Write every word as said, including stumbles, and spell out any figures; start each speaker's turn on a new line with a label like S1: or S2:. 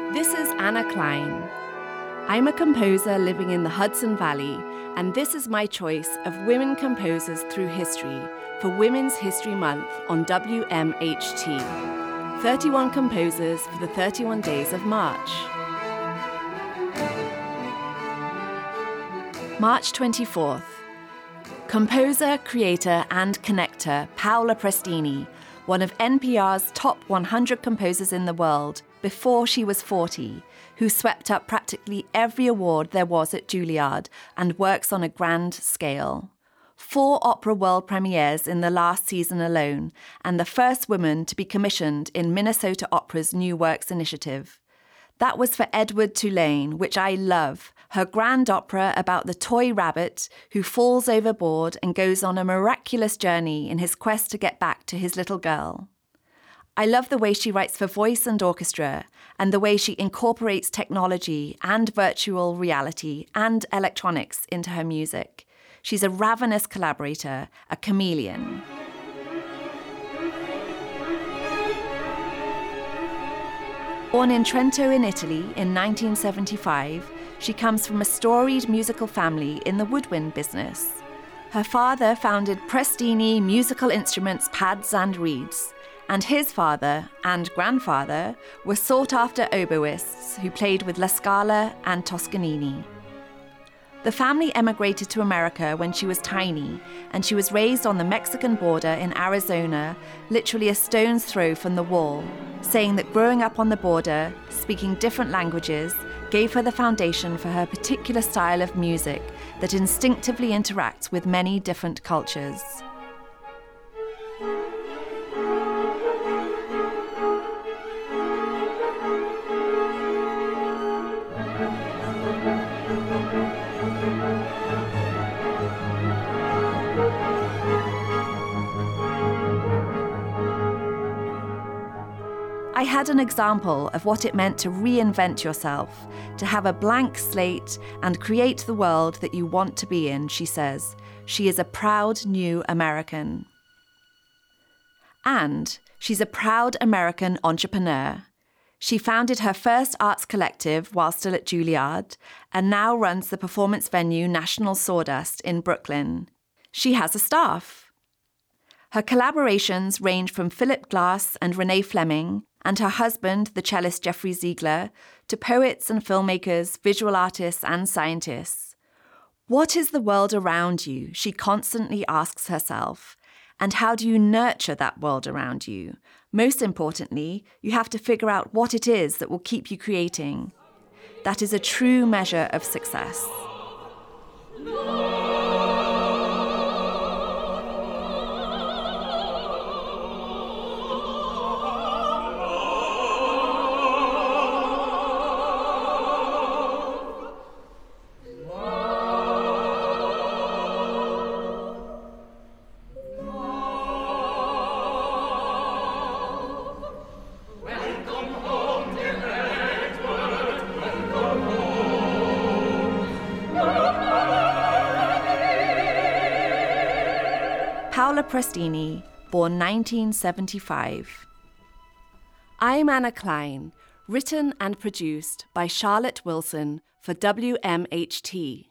S1: This is Anna Klein. I'm a composer living in the Hudson Valley, and this is my choice of women composers through history for Women's History Month on W M H T. thirty-one composers for the thirty-one days of March. March twenty-fourth. Composer, creator, and connector Paola Prestini, one of N P R's top one hundred composers in the world before she was forty, who swept up practically every award there was at Juilliard and works on a grand scale. Four opera world premieres in the last season alone, and the first woman to be commissioned in Minnesota Opera's New Works initiative. That was for Edward Tulane, which I love, her grand opera about the toy rabbit who falls overboard and goes on a miraculous journey in his quest to get back to his little girl. I love the way she writes for voice and orchestra, and the way she incorporates technology and virtual reality and electronics into her music. She's a ravenous collaborator, a chameleon. Born in Trento in Italy in nineteen seventy-five, she comes from a storied musical family in the woodwind business. Her father founded Prestini Musical Instruments, Pads and Reeds, and his father and grandfather were sought-after oboists who played with La Scala and Toscanini. The family emigrated to America when she was tiny, and she was raised on the Mexican border in Arizona, literally a stone's throw from the wall, saying that growing up on the border, speaking different languages, gave her the foundation for her particular style of music that instinctively interacts with many different cultures. I had an example of what it meant to reinvent yourself, to have a blank slate and create the world that you want to be in, she says. She is a proud new American. And she's a proud American entrepreneur. She founded her first arts collective while still at Juilliard and now runs the performance venue National Sawdust in Brooklyn. She has a staff. Her collaborations range from Philip Glass and Renee Fleming, and her husband, the cellist Jeffrey Ziegler, to poets and filmmakers, visual artists and scientists. What is the world around you? She constantly asks herself. And how do you nurture that world around you? Most importantly, you have to figure out what it is that will keep you creating. That is a true measure of success. Paola Prestini, born nineteen seventy-five. I'm Anna Klein, written and produced by Charlotte Wilson for W M H T.